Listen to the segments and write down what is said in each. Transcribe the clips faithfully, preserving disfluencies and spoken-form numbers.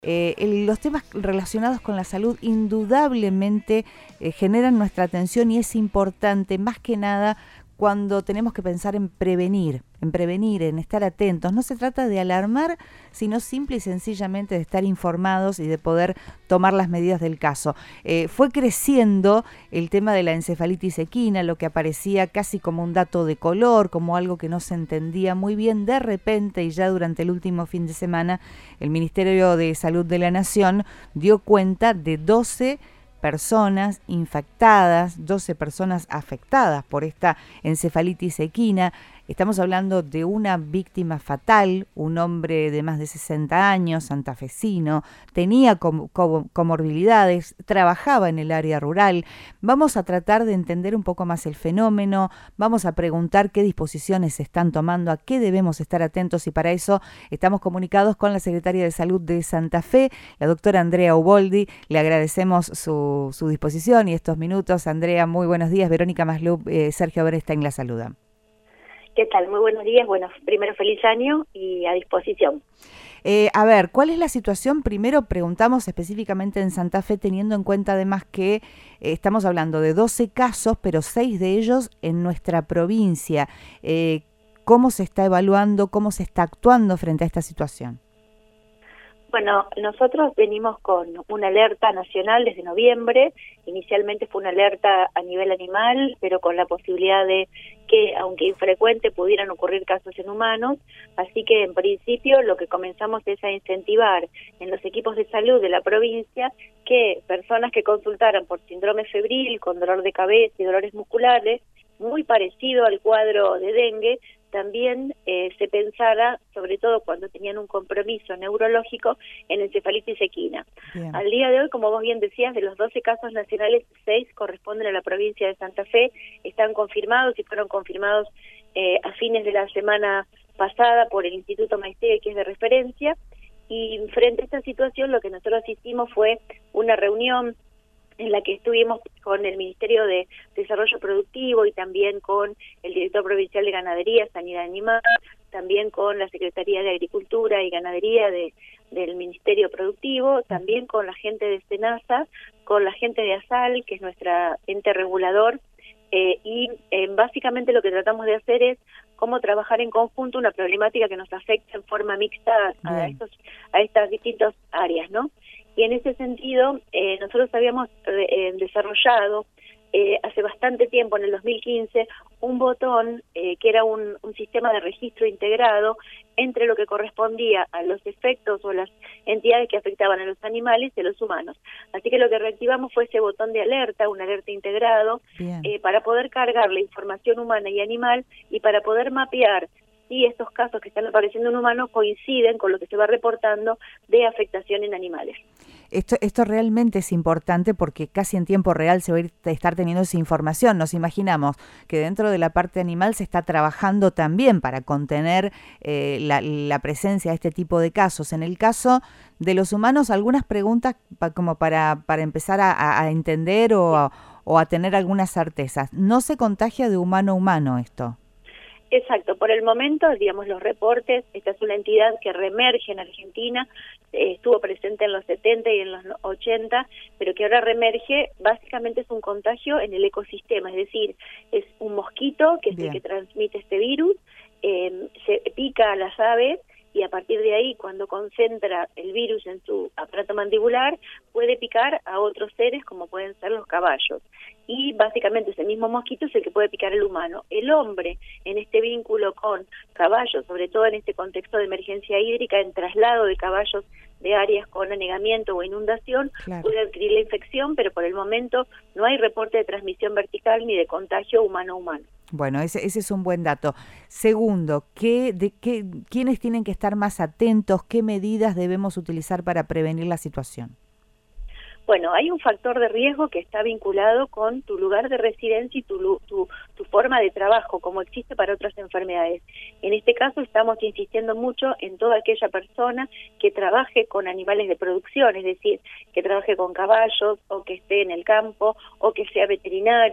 Eh, el, los temas relacionados con la salud indudablemente eh, generan nuestra atención y es importante más que nada cuando tenemos que pensar en prevenir, en prevenir, en estar atentos. No se trata de alarmar, sino simple y sencillamente de estar informados y de poder tomar las medidas del caso. Eh, fue creciendo el tema de la encefalitis equina, lo que aparecía casi como un dato de color, como algo que no se entendía muy bien. De repente, y ya durante el último fin de semana, el Ministerio de Salud de la Nación dio cuenta de doce personas infectadas, doce personas afectadas por esta encefalitis equina. Estamos hablando de una víctima fatal, un hombre de más de sesenta años, santafesino, tenía com com comorbilidades, trabajaba en el área rural. Vamos a tratar de entender un poco más el fenómeno, vamos a preguntar qué disposiciones se están tomando, a qué debemos estar atentos, y para eso estamos comunicados con la Secretaria de Salud de Santa Fe, la doctora Andrea Uboldi. Le agradecemos su, su disposición y estos minutos. Andrea, muy buenos días. Verónica Maslup, eh, Sergio Berestein la saluda. ¿Qué tal? Muy buenos días. Bueno, primero feliz año y a disposición. Eh, a ver, ¿cuál es la situación? Primero preguntamos específicamente en Santa Fe, teniendo en cuenta además que eh, estamos hablando de doce casos, pero seis de ellos en nuestra provincia. Eh, ¿Cómo se está evaluando, cómo se está actuando frente a esta situación? Bueno, nosotros venimos con una alerta nacional desde noviembre. Inicialmente fue una alerta a nivel animal, pero con la posibilidad de que, aunque infrecuente, pudieran ocurrir casos en humanos. Así que, en principio, lo que comenzamos es a incentivar en los equipos de salud de la provincia que personas que consultaran por síndrome febril, con dolor de cabeza y dolores musculares, muy parecido al cuadro de dengue, también eh, se pensara, sobre todo cuando tenían un compromiso neurológico, en encefalitis equina. Bien. Al día de hoy, como vos bien decías, de los doce casos nacionales, seis corresponden a la provincia de Santa Fe, están confirmados y fueron confirmados eh, a fines de la semana pasada por el Instituto Maesté, que es de referencia, y frente a esta situación lo que nosotros hicimos fue una reunión en la que estuvimos con el Ministerio de Desarrollo Productivo y también con el Director Provincial de Ganadería, Sanidad Animal, también con la Secretaría de Agricultura y Ganadería de, del Ministerio Productivo, también con la gente de SENASA, con la gente de ASAL, que es nuestra ente regulador, eh, y eh, básicamente lo que tratamos de hacer es cómo trabajar en conjunto una problemática que nos afecta en forma mixta a, estos, a estas distintas áreas, ¿no? Y en ese sentido, eh, nosotros habíamos eh, desarrollado eh, hace bastante tiempo, en el dos mil quince, un botón eh, que era un, un sistema de registro integrado entre lo que correspondía a los efectos o las entidades que afectaban a los animales y a los humanos. Así que lo que reactivamos fue ese botón de alerta, un alerta integrado, eh, para poder cargar la información humana y animal y para poder mapear si estos casos que están apareciendo en humanos coinciden con lo que se va reportando de afectación en animales. Esto, esto realmente es importante porque casi en tiempo real se va a estar teniendo esa información. Nos imaginamos que dentro de la parte animal se está trabajando también para contener eh, la, la presencia de este tipo de casos. En el caso de los humanos, algunas preguntas pa, como para, para empezar a, a entender o a, o a tener algunas certezas. ¿No se contagia de humano a humano esto? Exacto, por el momento, digamos, los reportes, esta es una entidad que reemerge en Argentina, eh, estuvo presente en los setenta y en los ochenta, pero que ahora reemerge, básicamente es un contagio en el ecosistema, es decir, es un mosquito que es Bien. el que transmite este virus, eh, se pica a las aves, y a partir de ahí, cuando concentra el virus en su aparato mandibular, puede picar a otros seres como pueden ser los caballos. Y básicamente ese mismo mosquito es el que puede picar al humano. El hombre, en este vínculo con caballos, sobre todo en este contexto de emergencia hídrica, en traslado de caballos de áreas con anegamiento o inundación, claro, puede adquirir la infección, pero por el momento no hay reporte de transmisión vertical ni de contagio humano-humano. Bueno, ese, ese es un buen dato. Segundo, ¿qué, de, qué, ¿quiénes tienen que estar más atentos? ¿Qué medidas debemos utilizar para prevenir la situación? Bueno, hay un factor de riesgo que está vinculado con tu lugar de residencia y tu, tu, tu forma de trabajo, como existe para otras enfermedades. En este caso estamos insistiendo mucho en toda aquella persona que trabaje con animales de producción, es decir, que trabaje con caballos o que esté en el campo o que sea veterinario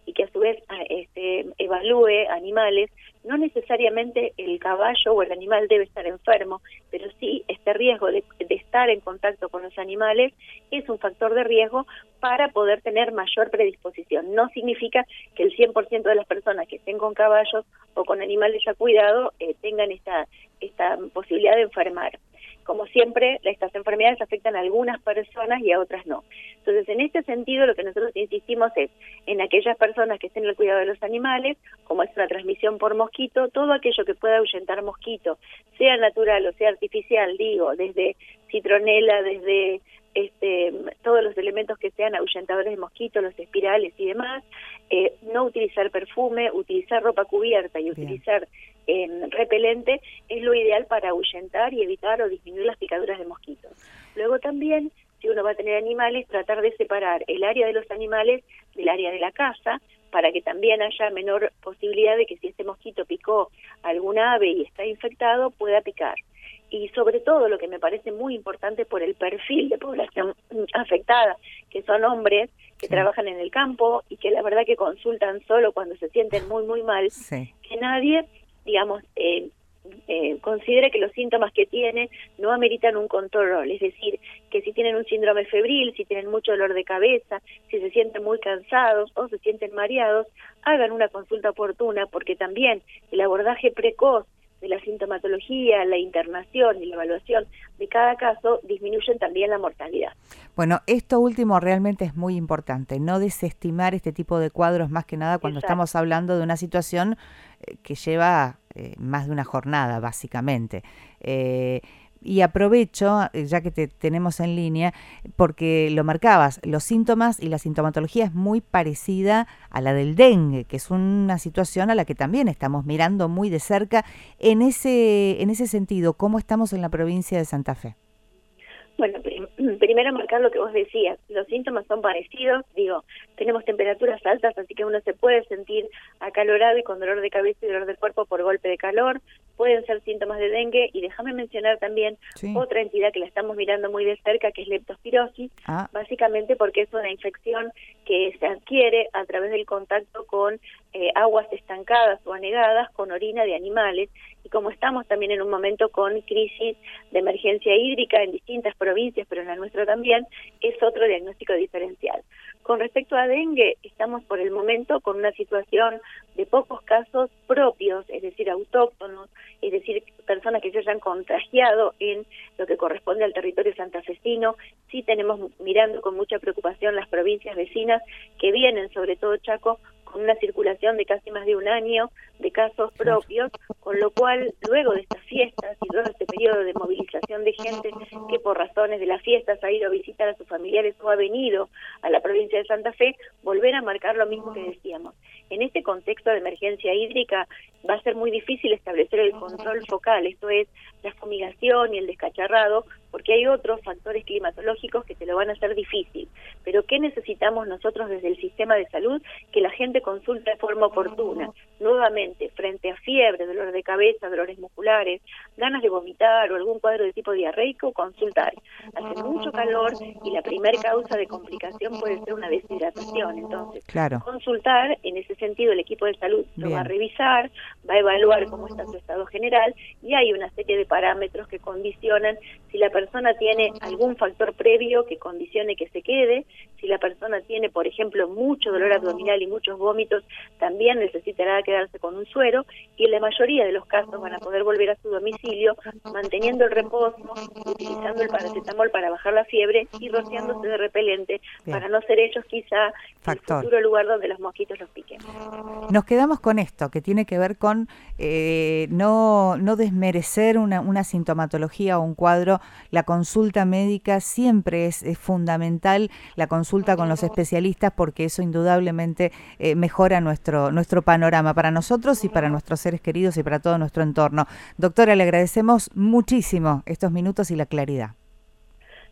y que a su vez este, evalúe animales, no necesariamente el caballo o el animal debe estar enfermo, pero sí este riesgo de, de estar en contacto con los animales es un factor de riesgo para poder tener mayor predisposición. No significa que el cien por ciento de las personas que estén con caballos o con animales ya cuidados eh, tengan esta, esta posibilidad de enfermar. Como siempre, estas enfermedades afectan a algunas personas y a otras no. Entonces, en este sentido, lo que nosotros insistimos es en aquellas personas que estén en el cuidado de los animales, como es una transmisión por mosquito, todo aquello que pueda ahuyentar mosquito, sea natural o sea artificial, digo, desde citronela, desde este, todos los elementos que sean ahuyentadores de mosquitos, los espirales y demás, eh, no utilizar perfume, utilizar ropa cubierta y Bien. utilizar eh, repelente es lo ideal para ahuyentar y evitar o disminuir las picaduras de mosquitos. Luego también, si uno va a tener animales, tratar de separar el área de los animales del área de la casa, para que también haya menor posibilidad de que si este mosquito picó a alguna ave y está infectado, pueda picar. Y sobre todo, lo que me parece muy importante por el perfil de población afectada, que son hombres que sí. trabajan en el campo y que la verdad que consultan solo cuando se sienten muy, muy mal, sí. que nadie, digamos, eh, eh, considere que los síntomas que tiene no ameritan un control, es decir, que si tienen un síndrome febril, si tienen mucho dolor de cabeza, si se sienten muy cansados o se sienten mareados, hagan una consulta oportuna, porque también el abordaje precoz de la sintomatología, la internación y la evaluación de cada caso disminuyen también la mortalidad. Bueno, esto último realmente es muy importante, no desestimar este tipo de cuadros, más que nada cuando Exacto. estamos hablando de una situación que lleva eh, más de una jornada, básicamente. Eh, Y aprovecho, ya que te tenemos en línea, porque lo marcabas, los síntomas y la sintomatología es muy parecida a la del dengue, que es una situación a la que también estamos mirando muy de cerca. En ese, en ese sentido, ¿cómo estamos en la provincia de Santa Fe? Bueno, prim primero marcar lo que vos decías, los síntomas son parecidos, digo, tenemos temperaturas altas, así que uno se puede sentir acalorado y con dolor de cabeza y dolor de cuerpo por golpe de calor, pueden ser síntomas de dengue, y déjame mencionar también sí. otra entidad que la estamos mirando muy de cerca, que es leptospirosis, ah. básicamente porque es una infección que se adquiere a través del contacto con eh, aguas estancadas o anegadas con orina de animales, y como estamos también en un momento con crisis de emergencia hídrica en distintas provincias, pero en la nuestra también, es otro diagnóstico diferencial. Con respecto a dengue, estamos por el momento con una situación de pocos casos propios, es decir, autóctonos, es decir, personas que se hayan contagiado en lo que corresponde al territorio santafesino. Sí tenemos mirando con mucha preocupación las provincias vecinas que vienen, sobre todo Chaco, con una circulación de casi más de un año de casos propios, con lo cual luego de estas fiestas y luego de este periodo de movilización de gente que por razones de las fiestas ha ido a visitar a sus familiares o ha venido a la provincia de Santa Fe, volver a marcar lo mismo que decíamos. En este contexto de emergencia hídrica va a ser muy difícil establecer el control focal, esto es la fumigación y el descacharrado, porque hay otros factores climatológicos que te lo van a hacer difícil. Pero ¿qué necesitamos nosotros desde el sistema de salud? Que la gente consulte de forma oportuna. Nuevamente, frente a fiebre, dolor de cabeza, dolores musculares, ganas de vomitar o algún cuadro de tipo diarreico, consultar. Hace mucho calor y la primera causa de complicación puede ser una deshidratación. Entonces, claro. consultar, en ese sentido el equipo de salud Bien. lo va a revisar, va a evaluar cómo está su estado general, y hay una serie de parámetros que condicionan si la persona tiene algún factor previo que condicione que se quede, si la persona tiene, por ejemplo, mucho dolor abdominal y muchos vómitos, también necesitará quedarse con un suero, y en la mayoría de los casos van a poder volver a su domicilio manteniendo el reposo, utilizando el paracetamol para bajar la fiebre y rociándose de repelente Bien. para no ser ellos quizá Factor. el futuro lugar donde los mosquitos los piquen. Nos quedamos con esto, que tiene que ver con eh, no, no desmerecer una, una sintomatología o un cuadro. La consulta médica siempre es, es fundamental, la consulta con los especialistas, porque eso indudablemente eh, mejora nuestro, nuestro panorama para nosotros y para nuestros seres queridos y para todo nuestro entorno. Doctora, le agradecemos muchísimo estos minutos y la claridad.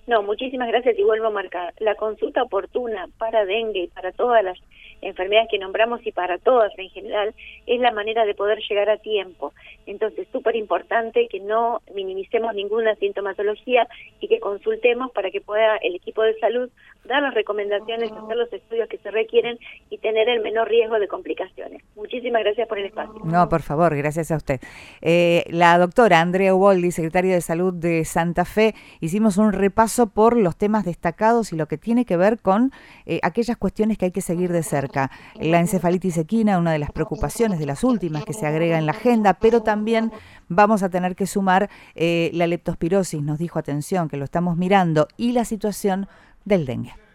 No, muchísimas gracias y vuelvo a marcar. La consulta oportuna para dengue y para todas las enfermedades que nombramos y para todas en general es la manera de poder llegar a tiempo. Entonces, súper importante que no minimicemos ninguna sintomatología y que consultemos para que pueda el equipo de salud dar las recomendaciones, hacer los estudios que se requieren y tener el menor riesgo de complicaciones. Muchísimas gracias por el espacio. No, por favor, gracias a usted. Eh, la doctora Andrea Uboldi, secretaria de Salud de Santa Fe, hicimos un repaso por los temas destacados y lo que tiene que ver con eh, aquellas cuestiones que hay que seguir de cerca. La encefalitis equina, una de las preocupaciones de las últimas que se agrega en la agenda, pero también vamos a tener que sumar eh, la leptospirosis, nos dijo atención, que lo estamos mirando, y la situación del dengue.